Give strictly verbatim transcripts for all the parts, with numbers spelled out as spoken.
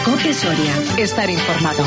COPE Soria. Estar informado.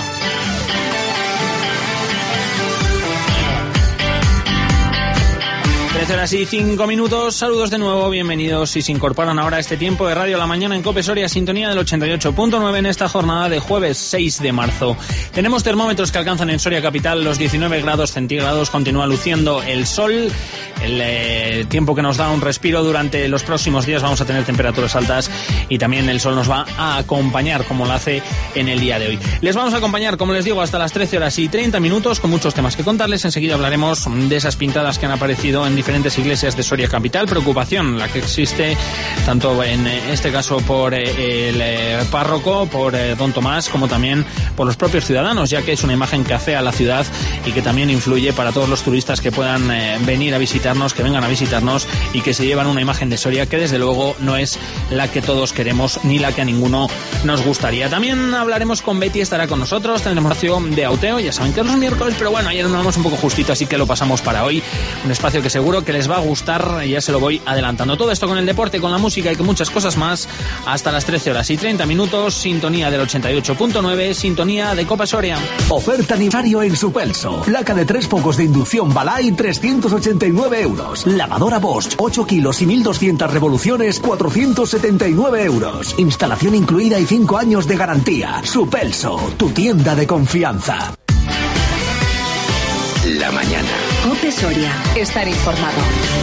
trece horas y cinco minutos, saludos de nuevo, bienvenidos si se incorporan ahora a este tiempo de Radio La Mañana en COPE Soria, sintonía del ochenta y ocho punto nueve en esta jornada de jueves seis de marzo. Tenemos termómetros que alcanzan en Soria capital los diecinueve grados centígrados, continúa luciendo el sol, el eh, tiempo que nos da un respiro durante los próximos días, vamos a tener temperaturas altas y también el sol nos va a acompañar como lo hace en el día de hoy. Les vamos a acompañar, como les digo, hasta las trece horas y treinta minutos con muchos temas que contarles, enseguida hablaremos de esas pintadas que han aparecido en diferentes iglesias de Soria capital, preocupación la que existe tanto en este caso por eh, el eh, párroco, por eh, don Tomás, como también por los propios ciudadanos, ya que es una imagen que afea a la ciudad y que también influye para todos los turistas que puedan eh, venir a visitarnos, que vengan a visitarnos y que se llevan una imagen de Soria que desde luego no es la que todos queremos ni la que a ninguno nos gustaría. También hablaremos con Betty, estará con nosotros, tendremos acción de auteo, ya saben que es los miércoles, pero bueno, ayer nos vamos un poco justito, así que lo pasamos para hoy, un espacio que seguro que les va a gustar, ya se lo voy adelantando. Todo esto con el deporte, con la música y con muchas cosas más hasta las trece horas y treinta minutos, sintonía del ochenta y ocho punto nueve, sintonía de COPE Soria. Oferta aniversario en Supelso. Placa de tres focos de inducción Balay, trescientos ochenta y nueve euros. Lavadora Bosch, ocho kilos y mil doscientas revoluciones, cuatrocientos setenta y nueve euros. Instalación incluida y cinco años de garantía. Supelso, tu tienda de confianza. La mañana. COPE Soria. Estar informado.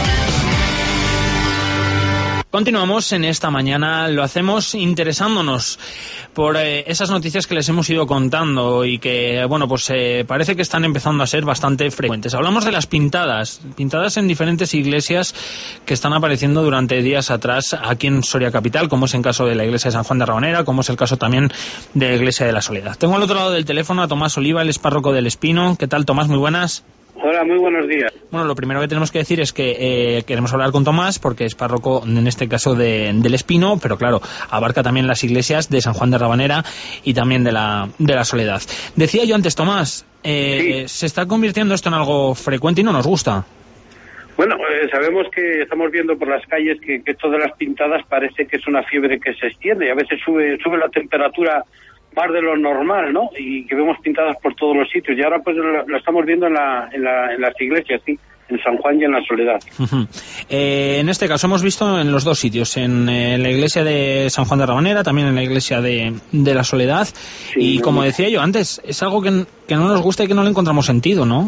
Continuamos en esta mañana, lo hacemos interesándonos por eh, esas noticias que les hemos ido contando y que, bueno, pues eh, parece que están empezando a ser bastante frecuentes. Hablamos de las pintadas, pintadas en diferentes iglesias que están apareciendo durante días atrás aquí en Soria capital, como es en caso de la iglesia de San Juan de Rabanera, como es el caso también de la iglesia de la Soledad. Tengo al otro lado del teléfono a Tomás Oliva, el párroco del Espino. ¿Qué tal, Tomás? Muy buenas. Hola, muy buenos días. Bueno, lo primero que tenemos que decir es que eh, queremos hablar con Tomás porque es párroco, en este caso, de, del Espino, pero claro, abarca también las iglesias de San Juan de Rabanera y también de la, de la Soledad. Decía yo antes, Tomás, eh, sí. ¿se está convirtiendo esto en algo frecuente y no nos gusta? Bueno, eh, sabemos que estamos viendo por las calles que, que esto de las pintadas parece que es una fiebre que se extiende y a veces sube, sube la temperatura más de lo normal, ¿no? Y que vemos pintadas por todos los sitios. Y ahora pues lo, lo estamos viendo en, la, en, la, en las iglesias, sí, en San Juan y en la Soledad. Uh-huh. Eh, en este caso hemos visto en los dos sitios, en eh, la iglesia de San Juan de Rabanera, también en la iglesia de, de la Soledad. Sí, y como me... decía yo antes, es algo que, que no nos gusta y que no le encontramos sentido, ¿no?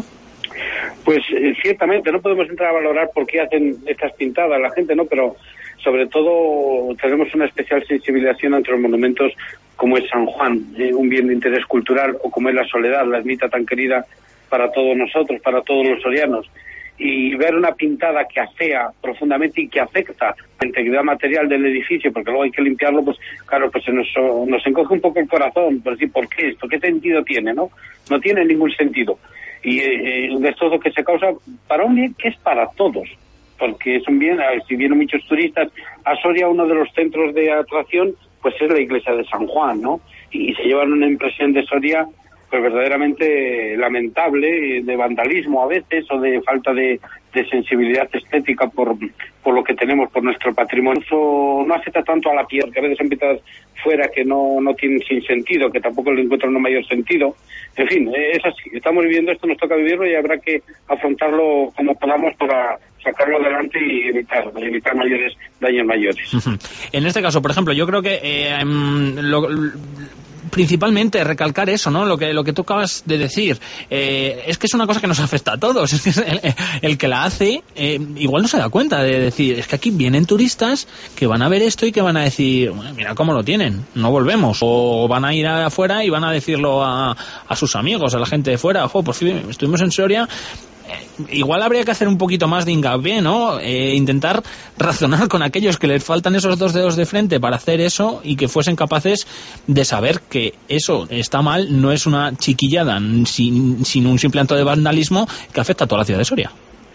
Pues eh, ciertamente, no podemos entrar a valorar por qué hacen estas pintadas la gente, ¿no? Pero sobre todo tenemos una especial sensibilización ante los monumentos como es San Juan, eh, un bien de interés cultural, o como es la Soledad, la ermita tan querida para todos nosotros, para todos los sorianos. Y ver una pintada que afea profundamente y que afecta la integridad material del edificio, porque luego hay que limpiarlo, pues claro, pues se nos, nos encoge un poco el corazón, por decir, ¿por qué esto? ¿Qué sentido tiene, no? No tiene ningún sentido. Y eh, de esto es lo que se causa para un bien que es para todos, porque es un bien, si vienen muchos turistas a Soria, uno de los centros de atracción pues es la iglesia de San Juan, ¿no? Y se llevan una impresión de Soria pues verdaderamente lamentable, de vandalismo a veces, o de falta de, de sensibilidad estética por, por lo que tenemos, por nuestro patrimonio. Eso no afecta tanto a la piel, que a veces son pintadas fuera que no, no tienen sin sentido, que tampoco le encuentran un mayor sentido. En fin, es así, estamos viviendo esto, nos toca vivirlo y habrá que afrontarlo como podamos para sacarlo adelante y evitar, evitar mayores daños mayores. Uh-huh. En este caso, por ejemplo, yo creo que eh, lo, lo, principalmente recalcar eso, ¿no? Lo que lo que tú acabas de decir, eh, es que es una cosa que nos afecta a todos. Es que el, el que la hace eh, igual no se da cuenta de decir, es que aquí vienen turistas que van a ver esto y que van a decir, bueno, mira cómo lo tienen, no volvemos, o van a ir afuera y van a decirlo a, a sus amigos, a la gente de fuera, ojo, por fin estuvimos en Soria. Igual habría que hacer un poquito más de hincapié, ¿no? Eh, intentar razonar con aquellos que les faltan esos dos dedos de frente para hacer eso y que fuesen capaces de saber que eso está mal, no es una chiquillada sin, sin un simple acto de vandalismo que afecta a toda la ciudad de Soria.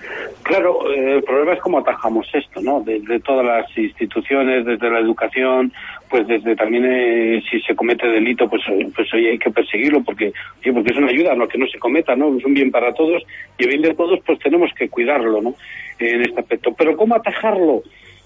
Claro, eh, el problema es cómo atajamos esto, ¿no? Desde todas las instituciones, desde la educación, pues desde también eh, si se comete delito, pues pues hoy hay que perseguirlo porque oye, porque es una ayuda a lo que no se cometa, ¿no? Es un bien para todos y el bien de todos, pues tenemos que cuidarlo, ¿no? En este aspecto. Pero ¿cómo atajarlo?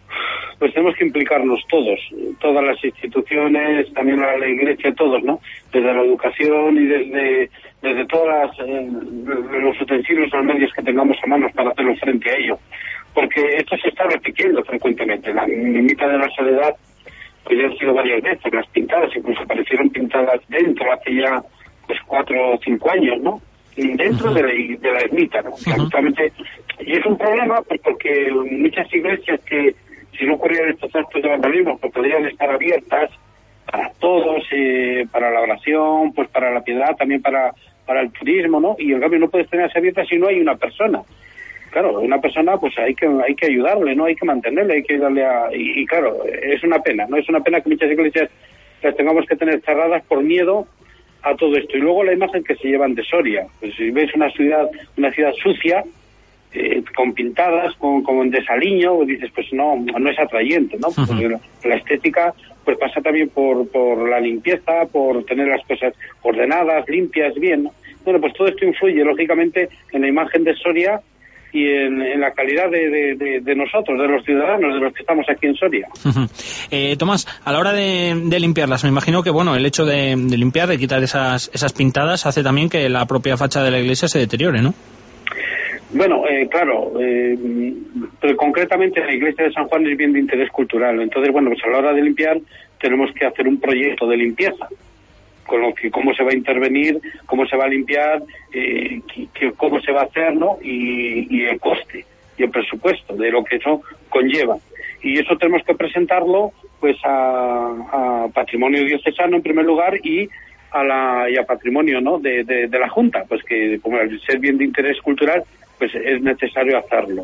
pues tenemos que implicarnos todos, todas las instituciones, también la, la Iglesia, todos, ¿no? Desde la educación y desde, desde todos eh, los utensilios, los medios que tengamos a manos para hacerlo frente a ello. Porque esto se está repitiendo frecuentemente. La mimita de la soledad, pues ya han sido varias veces, las pintadas, incluso aparecieron pintadas dentro hace ya pues cuatro o cinco años, ¿no? Dentro uh-huh. de la, de la ermita, ¿no? Uh-huh. Absolutamente. Y es un problema, pues porque muchas iglesias que, si no ocurrieran estos actos de vandalismo, pues podrían estar abiertas para todos, eh, para la oración, pues para la piedad, también para, para el turismo, ¿no? Y en cambio no puedes tenerse abiertas si no hay una persona. Claro, una persona, pues hay que hay que ayudarle, ¿no? Hay que mantenerle, hay que ayudarle a... Y, y claro, es una pena, ¿no? Es una pena que muchas iglesias las tengamos que tener cerradas por miedo a todo esto. Y luego la imagen que se llevan de Soria. Pues si ves una ciudad, una ciudad sucia, eh, con pintadas, con, con desaliño, pues dices, pues no, no es atrayente, ¿no? Porque la, la estética, pues pasa también por, por la limpieza, por tener las cosas ordenadas, limpias, bien, ¿no? Bueno, pues todo esto influye, lógicamente, en la imagen de Soria y en, en la calidad de, de, de, de nosotros, de los ciudadanos, de los que estamos aquí en Soria. Uh-huh. Eh, Tomás, a la hora de, de limpiarlas, me imagino que bueno, el hecho de, de limpiar, de quitar esas, esas pintadas, hace también que la propia fachada de la iglesia se deteriore, ¿no? Bueno, eh, claro, eh, pero concretamente la iglesia de San Juan es bien de interés cultural, entonces bueno, pues a la hora de limpiar tenemos que hacer un proyecto de limpieza, con lo que cómo se va a intervenir, cómo se va a limpiar, eh, que, cómo se va a hacer, ¿no? Y, y el coste y el presupuesto de lo que eso conlleva. Y eso tenemos que presentarlo pues a, a Patrimonio Diocesano en primer lugar y a la y a Patrimonio, ¿no? de, de, de la Junta, pues que como al ser bien de interés cultural, pues es necesario hacerlo.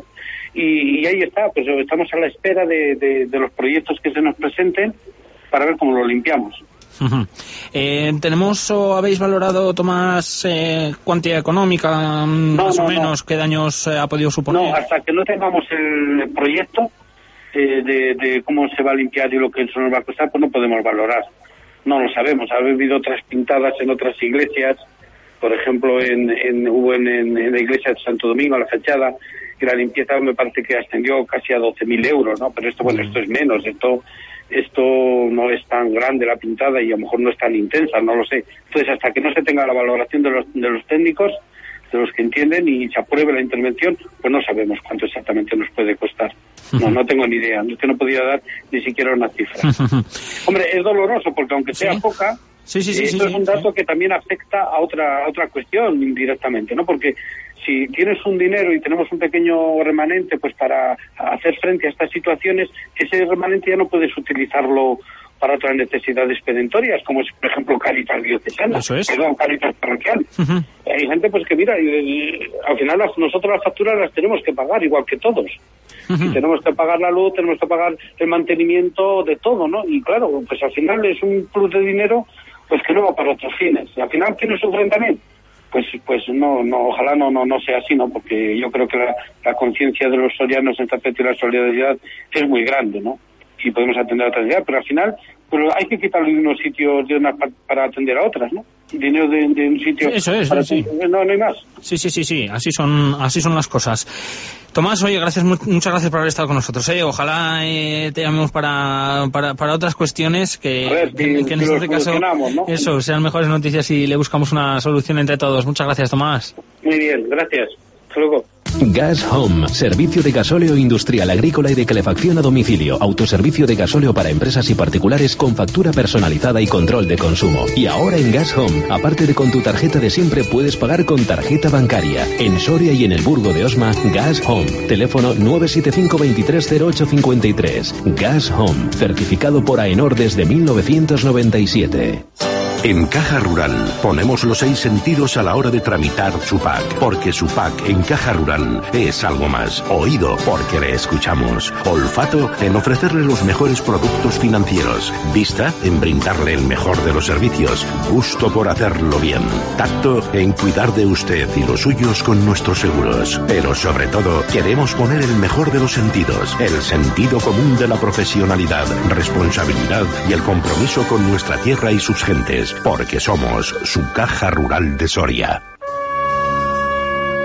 Y, y ahí está, pues estamos a la espera de, de, de los proyectos que se nos presenten para ver cómo lo limpiamos. Uh-huh. Eh, ¿Tenemos o habéis valorado, Tomás, eh, cuantía económica, no, más no, o menos, no. qué daños eh, ha podido suponer? No, hasta que no tengamos el proyecto eh, de, de cómo se va a limpiar y lo que eso nos va a costar, pues no podemos valorar. No lo sabemos. Ha habido otras pintadas en otras iglesias, por ejemplo, en, en, hubo en, en, en la iglesia de Santo Domingo, la fachada, que la limpieza me parece que ascendió casi a doce mil euros, ¿no? Pero esto, bueno, esto es menos, esto... esto no es tan grande la pintada y a lo mejor no es tan intensa, no lo sé. Entonces, hasta que no se tenga la valoración de los, de los técnicos, de los que entienden y se apruebe la intervención, pues no sabemos cuánto exactamente nos puede costar. No, no tengo ni idea, es que no podía dar ni siquiera una cifra. Hombre, es doloroso porque aunque sea ¿Sí? poca, sí, sí, sí, esto sí, es un sí, dato sí. que también afecta a otra, a otra cuestión indirectamente, ¿no? Porque si tienes un dinero y tenemos un pequeño remanente pues para hacer frente a estas situaciones, ese remanente ya no puedes utilizarlo para otras necesidades perentorias, como es, por ejemplo, Cáritas diocesana, Eso es. perdón, Cáritas parroquial. Uh-huh. Hay gente pues que mira, y, y, al final las, nosotros las facturas las tenemos que pagar igual que todos. Uh-huh. Y tenemos que pagar la luz, tenemos que pagar el mantenimiento de todo, ¿no? Y claro, pues al final es un plus de dinero pues que no va para otros fines. Y al final, ¿quiénes sufren también? Pues pues no, no, ojalá no, no, no sea así, ¿no? Porque yo creo que la, la conciencia de los sorianos en esta aspecto y la solidaridad es muy grande, ¿no? Y podemos atender a otras ideas, pero al final pues hay que quitarle de unos sitios de una, para atender a otras, ¿no? Dinero de, de un sitio. Eso es, para sí. No, no hay más. Sí, sí, sí, sí, así son, así son las cosas. Tomás, oye, gracias, muchas gracias por haber estado con nosotros. ¿eh? Ojalá eh, te llamemos para, para, para otras cuestiones que, ver, que, si, que en si este caso, ¿no? eso, sean mejores noticias y le buscamos una solución entre todos. Muchas gracias, Tomás. Muy bien, gracias. Hasta luego. Gas Home, servicio de gasóleo industrial, agrícola y de calefacción a domicilio, autoservicio de gasóleo para empresas y particulares con factura personalizada y control de consumo. Y ahora en Gas Home, aparte de con tu tarjeta de siempre, puedes pagar con tarjeta bancaria. En Soria y en el Burgo de Osma, Gas Home, teléfono nueve siete cinco, veintitrés cero ocho cincuenta y tres. Gas Home, certificado por AENOR desde mil novecientos noventa y siete. En Caja Rural ponemos los seis sentidos a la hora de tramitar su P A C, porque su P A C en Caja Rural es algo más. Oído, porque le escuchamos. Olfato, en ofrecerle los mejores productos financieros. Vista, en brindarle el mejor de los servicios. Gusto por hacerlo bien. Tacto, en cuidar de usted y los suyos con nuestros seguros. Pero sobre todo, queremos poner el mejor de los sentidos, el sentido común de la profesionalidad, responsabilidad y el compromiso con nuestra tierra y sus gentes. Porque somos su Caja Rural de Soria.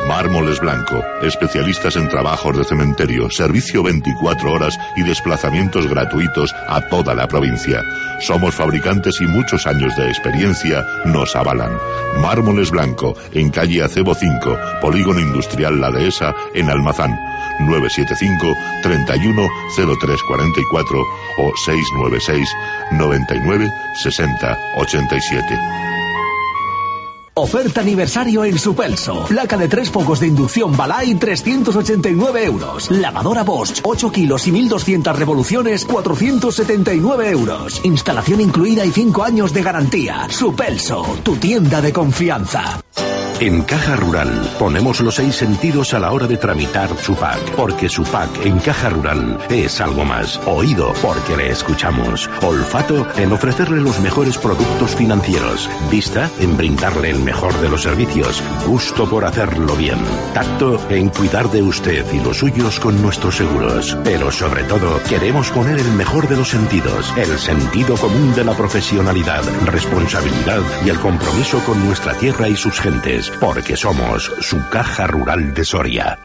Mármoles Blanco, especialistas en trabajos de cementerio, servicio veinticuatro horas y desplazamientos gratuitos a toda la provincia. Somos fabricantes y muchos años de experiencia nos avalan. Mármoles Blanco, en calle Acebo cinco, Polígono Industrial La Dehesa, en Almazán. nueve siete cinco, treinta y uno, cero tres cuarenta y cuatro o seis nueve seis, noventa y nueve, sesenta, ochenta y siete. Oferta aniversario en Supelso. Placa de tres focos de inducción Balay, trescientos ochenta y nueve euros. Lavadora Bosch, ocho kilos y mil doscientas revoluciones, cuatrocientos setenta y nueve euros. Instalación incluida y cinco años de garantía. Supelso, tu tienda de confianza. En Caja Rural ponemos los seis sentidos a la hora de tramitar su pack, porque su pack en Caja Rural es algo más. Oído, porque le escuchamos. Olfato, en ofrecerle los mejores productos financieros. Vista, en brindarle el mejor de los servicios. Gusto por hacerlo bien. Tacto, en cuidar de usted y los suyos con nuestros seguros. Pero sobre todo, queremos poner el mejor de los sentidos, el sentido común de la profesionalidad, responsabilidad y el compromiso con nuestra tierra y sus gentes. Porque somos su Caja Rural de Soria.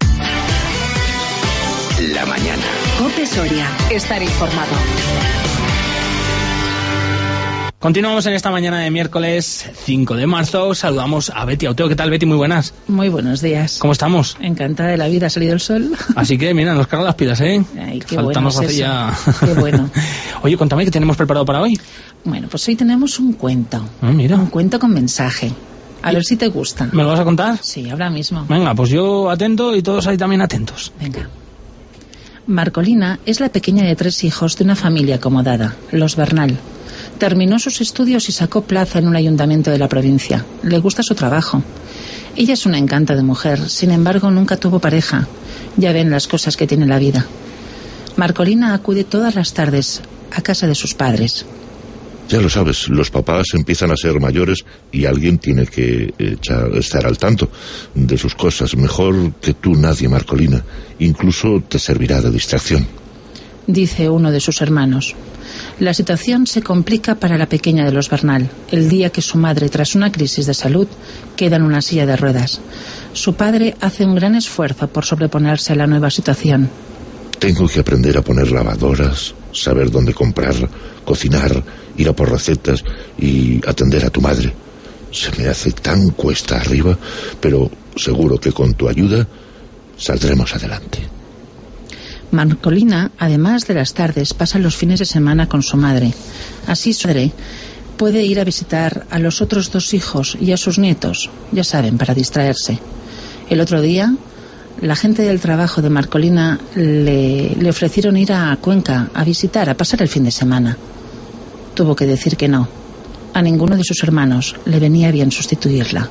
La mañana. COPE Soria. Estar informado. Continuamos en esta mañana de miércoles cinco de marzo. Saludamos a Betty Auteo. ¿Qué tal, Betty? Muy buenas. Muy buenos días. ¿Cómo estamos? Encantada de la vida, ha salido el sol. Así que, mira, nos cargan las pilas, ¿eh? Ay, qué Falta bueno nos es hace eso. ya... Qué bueno. Oye, cuéntame, ¿qué tenemos preparado para hoy? Bueno, pues hoy tenemos un cuento. Ah, mira. Un cuento con mensaje. A ver si te gusta. ¿Me lo vas a contar? Sí, ahora mismo. Venga, pues yo atento y todos ahí también atentos. Venga. Marcolina es la pequeña de tres hijos de una familia acomodada, los Bernal. Terminó sus estudios y sacó plaza en un ayuntamiento de la provincia. Le gusta su trabajo. Ella es un encanto de mujer, sin embargo nunca tuvo pareja. Ya ven las cosas que tiene la vida. Marcolina acude todas las tardes a casa de sus padres. Ya lo sabes, los papás empiezan a ser mayores y alguien tiene que echar, estar al tanto de sus cosas. Mejor que tú nadie, Marcolina. Incluso te servirá de distracción. Dice uno de sus hermanos. La situación se complica para la pequeña de los Bernal, el día que su madre, tras una crisis de salud, queda en una silla de ruedas. Su padre hace un gran esfuerzo por sobreponerse a la nueva situación. Tengo que aprender a poner lavadoras, saber dónde comprar, cocinar, ir a por recetas y atender a tu madre. Se me hace tan cuesta arriba, pero seguro que con tu ayuda saldremos adelante. Marcolina, además de las tardes, pasa los fines de semana con su madre. Así su madre puede ir a visitar a los otros dos hijos y a sus nietos, ya saben, para distraerse. El otro día, la gente del trabajo de Marcolina le, le ofrecieron ir a Cuenca a visitar, a pasar el fin de semana. Tuvo que decir que no. A ninguno de sus hermanos le venía bien sustituirla.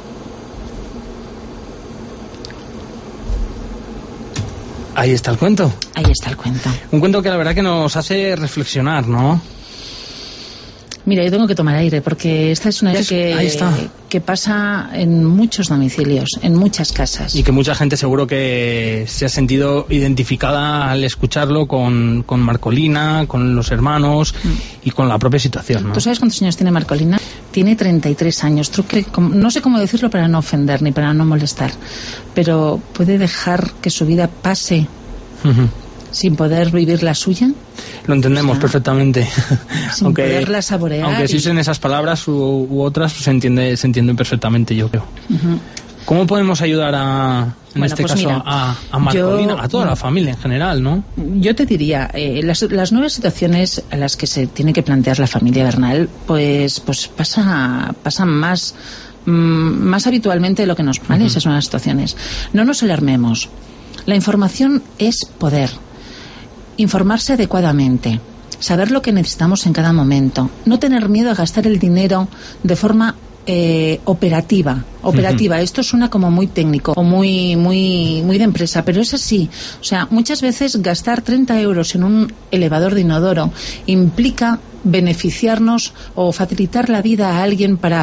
Ahí está el cuento. Ahí está el cuento. Un cuento que la verdad que nos hace reflexionar, ¿no? Mira, yo tengo que tomar aire porque esta es una idea que, ahí está. que pasa en muchos domicilios, en muchas casas. Y que mucha gente seguro que se ha sentido identificada al escucharlo con, con Marcolina, con los hermanos mm. y con la propia situación, ¿no? ¿Tú sabes cuántos años tiene Marcolina? Tiene treinta y tres años. No sé cómo decirlo para no ofender ni para no molestar, pero ¿puede dejar que su vida pase uh-huh. sin poder vivir la suya? Lo entendemos, o sea, perfectamente. Sin aunque, poderla saborear. Aunque se usen esas palabras u, u otras, se entiende, se entienden perfectamente, yo creo. Uh-huh. ¿Cómo podemos ayudar a, en bueno, este pues caso, mira, a, a Marcolina, yo, a toda la familia en general, ¿no? Yo te diría, eh, las, las nuevas situaciones a las que se tiene que plantear la familia Bernal, pues, pues pasa, pasan más, mm, más habitualmente de lo que nos vale, uh-huh. esas nuevas situaciones. No nos alarmemos. La información es poder. Informarse adecuadamente, saber lo que necesitamos en cada momento, no tener miedo a gastar el dinero de forma eh, operativa. Operativa, uh-huh. Esto suena como muy técnico o muy, muy, muy de empresa, pero es así. O sea, muchas veces gastar treinta euros en un elevador de inodoro implica beneficiarnos o facilitar la vida a alguien para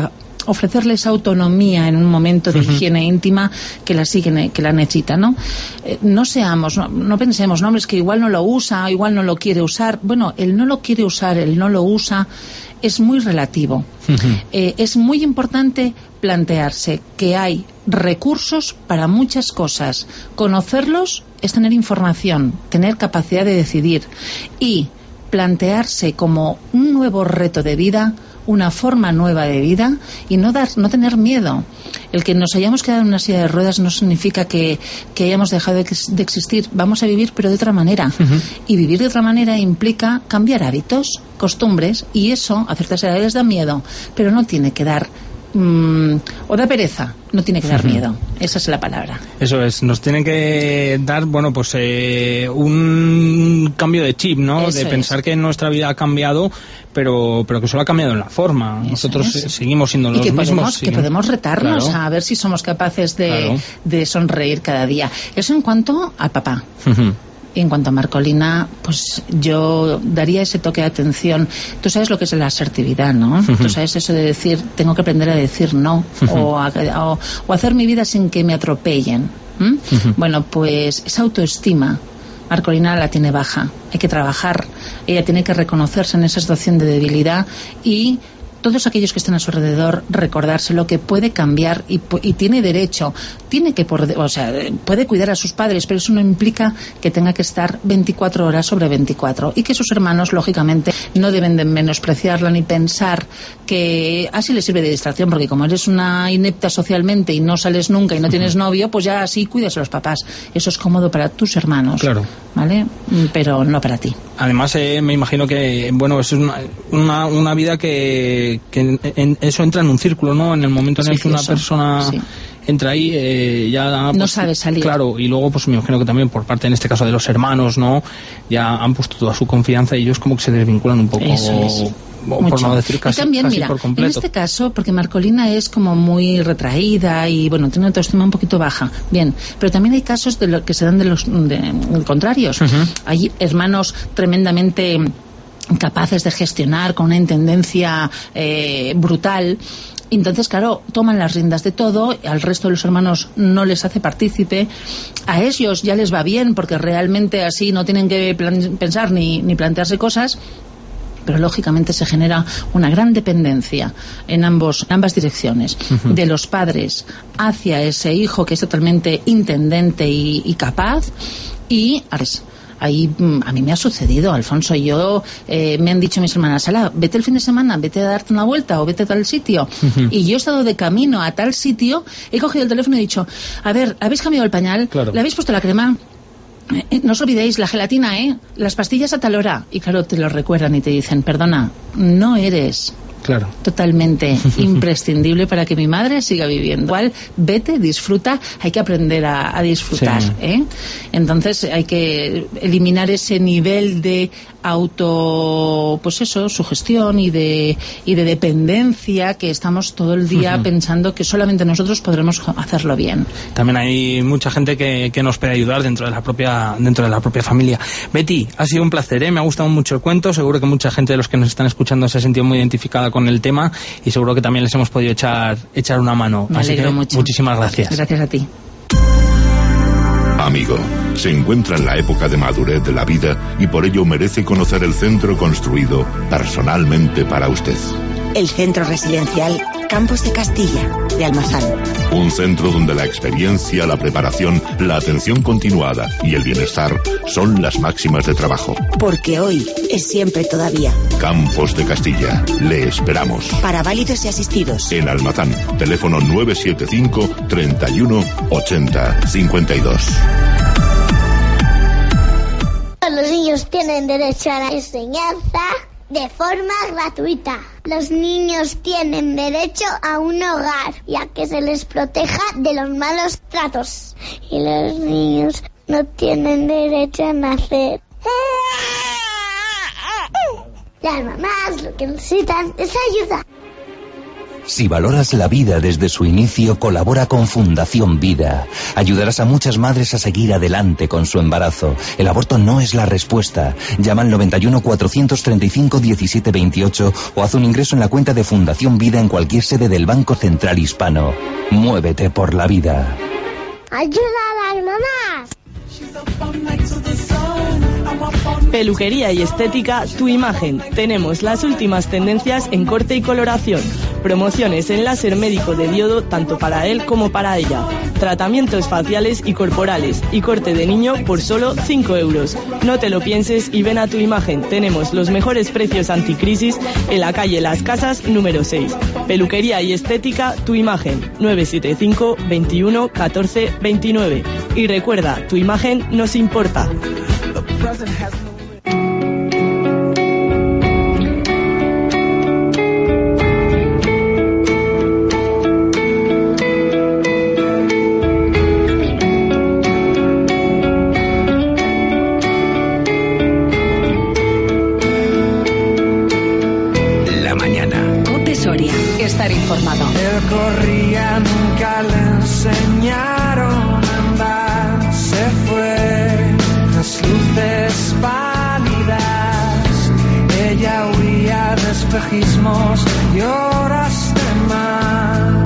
ofrecerle esa autonomía en un momento de uh-huh. higiene íntima que la siguen, que la necesita, ¿no? Eh, no seamos, no, no pensemos, no, es que igual no lo usa, igual no lo quiere usar. Bueno, el no lo quiere usar, el no lo usa, es muy relativo. Uh-huh. Eh, es muy importante plantearse que hay recursos para muchas cosas. Conocerlos es tener información, tener capacidad de decidir y plantearse como un nuevo reto de vida, una forma nueva de vida y no dar, no tener miedo. El que nos hayamos quedado en una silla de ruedas no significa que, que hayamos dejado de, de existir. Vamos a vivir, pero de otra manera. Uh-huh. Y vivir de otra manera implica cambiar hábitos, costumbres, y eso a ciertas edades da miedo, pero no tiene que dar Mm, o da pereza, no tiene que dar uh-huh. miedo, esa es la palabra. Eso es, nos tiene que dar, bueno, pues eh, un cambio de chip, ¿no? Eso de pensar es. Que nuestra vida ha cambiado, pero pero que solo ha cambiado en la forma. Eso Nosotros es. seguimos siendo los y que mismos. Podemos, que podemos retarnos claro. a ver si somos capaces de, claro. de sonreír cada día. Eso en cuanto al papá. Uh-huh. Y en cuanto a Marcolina, pues yo daría ese toque de atención. Tú sabes lo que es la asertividad, ¿no? Uh-huh. Tú sabes eso de decir, tengo que aprender a decir no, uh-huh. o, a, o, o hacer mi vida sin que me atropellen. ¿Mm? Uh-huh. Bueno, pues esa autoestima, Marcolina la tiene baja. Hay que trabajar. Ella tiene que reconocerse en esa situación de debilidad y todos aquellos que estén a su alrededor recordárselo que puede cambiar y, y tiene derecho, tiene que por, o sea, puede cuidar a sus padres, pero eso no implica que tenga que estar veinticuatro horas sobre veinticuatro y que sus hermanos lógicamente no deben de menospreciarla ni pensar que así le sirve de distracción, porque como eres una inepta socialmente y no sales nunca y no tienes novio, pues ya así cuidas a los papás. Eso es cómodo para tus hermanos, claro, ¿vale? Pero no para ti. Además eh, me imagino que bueno, es una, una, una vida que, que en, en, eso entra en un círculo, ¿no? En el momento en el que una persona sí. entra ahí, eh, ya pues, no sabe salir. Claro, y luego pues me imagino que también por parte en este caso de los hermanos, ¿no? Ya han puesto toda su confianza y ellos como que se desvinculan un poco. Eso es. Por Mucho. No decir casi, y también, casi mira, por completo. En este caso, porque Marcolina es como muy retraída y, bueno, tiene una autoestima un poquito baja, bien, pero también hay casos de lo que se dan de los de, de contrarios. Uh-huh. Hay hermanos tremendamente capaces de gestionar con una intendencia eh, brutal. Entonces, claro, toman las riendas de todo, al resto de los hermanos no les hace partícipe, a ellos ya les va bien porque realmente así no tienen que plan- pensar ni, ni plantearse cosas, pero lógicamente se genera una gran dependencia en ambos, en ambas direcciones, uh-huh. de los padres hacia ese hijo que es totalmente intendente y, y capaz, y ahí a mí me ha sucedido, Alfonso, yo eh, me han dicho mis hermanas, ala, vete el fin de semana, vete a darte una vuelta o vete a tal sitio, uh-huh. y yo he estado de camino a tal sitio, he cogido el teléfono y he dicho, a ver, ¿habéis cambiado el pañal? Claro. ¿Le habéis puesto la crema? Eh, no os olvidéis, la gelatina, ¿eh? Las pastillas a tal hora. Y claro, te lo recuerdan y te dicen, perdona, no eres claro. totalmente imprescindible para que mi madre siga viviendo. Igual, vete, disfruta, hay que aprender a, a disfrutar, sí. ¿eh? Entonces hay que eliminar ese nivel de auto, pues eso, sugestión y de y de dependencia que estamos todo el día uh-huh. pensando que solamente nosotros podremos hacerlo bien. También hay mucha gente que, que nos puede ayudar dentro de la propia dentro de la propia familia. Betty, ha sido un placer, ¿eh? Me ha gustado mucho el cuento, seguro que mucha gente de los que nos están escuchando se ha sentido muy identificada con el tema y seguro que también les hemos podido echar echar una mano. Me Así alegro que mucho. Muchísimas gracias. Gracias a ti. Amigo, se encuentra en la época de madurez de la vida y por ello merece conocer el centro construido personalmente para usted. El Centro Residencial Campos de Castilla, de Almazán. Un centro donde la experiencia, la preparación, la atención continuada y el bienestar son las máximas de trabajo. Porque hoy es siempre todavía. Campos de Castilla, le esperamos. Para válidos y asistidos. En Almazán, teléfono nueve siete cinco, treinta y uno, ochenta, cincuenta y dos. Los niños tienen derecho a la enseñanza de forma gratuita. Los niños tienen derecho a un hogar y a que se les proteja de los malos tratos. Y los niños no tienen derecho a nacer. Las mamás lo que necesitan es ayuda. Si valoras la vida desde su inicio, colabora con Fundación Vida. Ayudarás a muchas madres a seguir adelante con su embarazo. El aborto no es la respuesta. Llama al noventa y uno, cuatrocientos treinta y cinco, diecisiete veintiocho o haz un ingreso en la cuenta de Fundación Vida en cualquier sede del Banco Central Hispano. Muévete por la vida. ¡Ayuda a las mamás! Peluquería y estética Tu Imagen. Tenemos las últimas tendencias en corte y coloración. Promociones en láser médico de diodo tanto para él como para ella. Tratamientos faciales y corporales y corte de niño por solo cinco euros. No te lo pienses y ven a Tu Imagen. Tenemos los mejores precios anticrisis en la calle Las Casas número seis. Peluquería y estética Tu Imagen. nueve siete cinco, veintiuno, catorce, veintinueve. Y recuerda, Tu Imagen nos importa. La mañana. Cope Soria. Estar informado. Él corría, nunca le enseñaron a andar. Se fue, las luces pálidas. Ella huía de espejismos y horas de mar.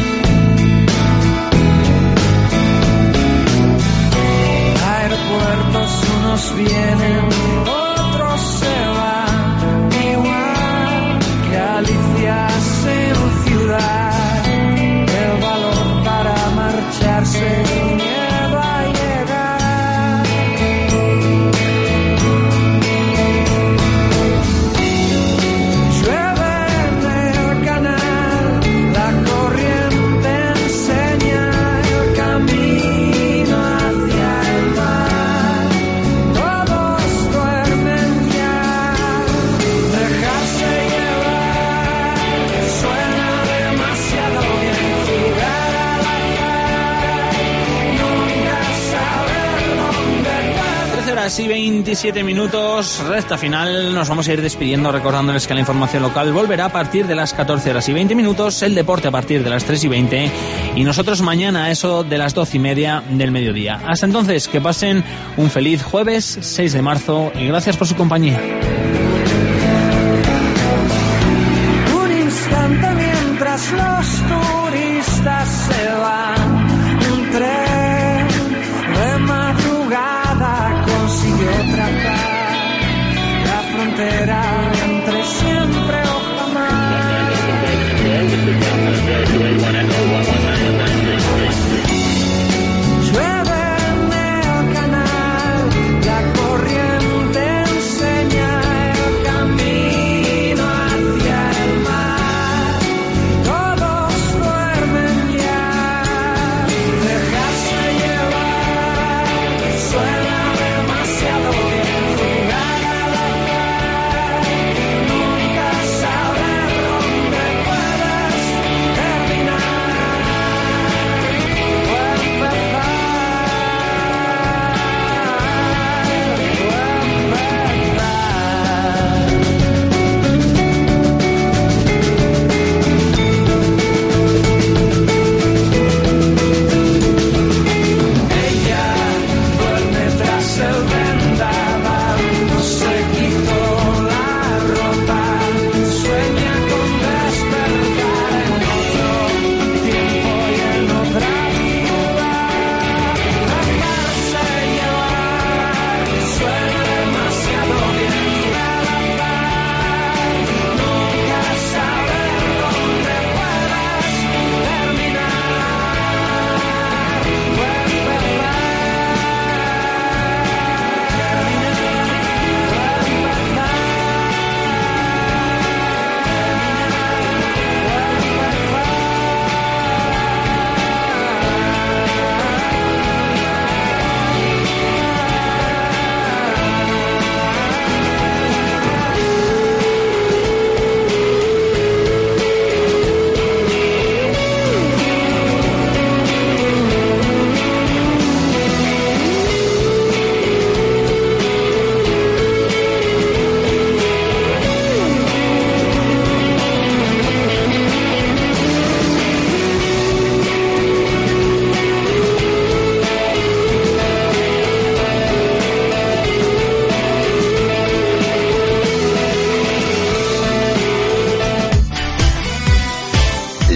Aeropuertos, unos vienen, otros se van. Igual que Alicia en ciudad, el valor para marcharse, el miedo a llegar. Llueve en el canal, la corriente enseña el camino hacia el mar. Todos duermen ya, dejarse llevar. Suena demasiado bien jugar al azar, nunca saber dónde va. trece horas y veintisiete minutos, recta final. Nos vamos a ir despidiendo recordándoles que la información local volverá a partir de las catorce horas y veinte minutos, el deporte a partir de las tres y veinte y nosotros mañana a eso de las doce y media del mediodía. Hasta entonces, que pasen un feliz jueves seis de marzo y gracias por su compañía. Un instante mientras los turistas se van, un tren de madrugada consiguió trazar la frontera entre siempre o jamás. Llueve en el canal, la corriente enseña el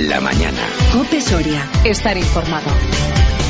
la mañana. Cope Soria. Estar informado.